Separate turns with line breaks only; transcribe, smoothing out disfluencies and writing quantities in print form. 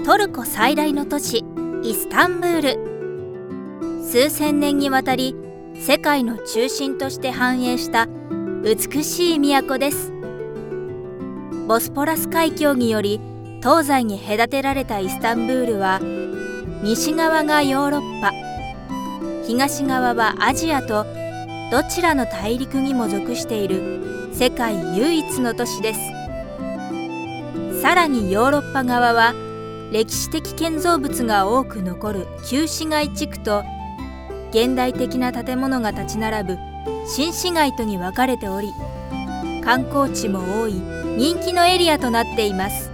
トルコ最大の都市イスタンブール。数千年にわたり世界の中心として繁栄した美しい都です。ボスポラス海峡により東西に隔てられたイスタンブールは、西側がヨーロッパ、東側はアジアと、どちらの大陸にも属している世界唯一の都市です。さらにヨーロッパ側は歴史的建造物が多く残る旧市街地区と、現代的な建物が立ち並ぶ新市街とに分かれており、観光地も多い人気のエリアとなっています。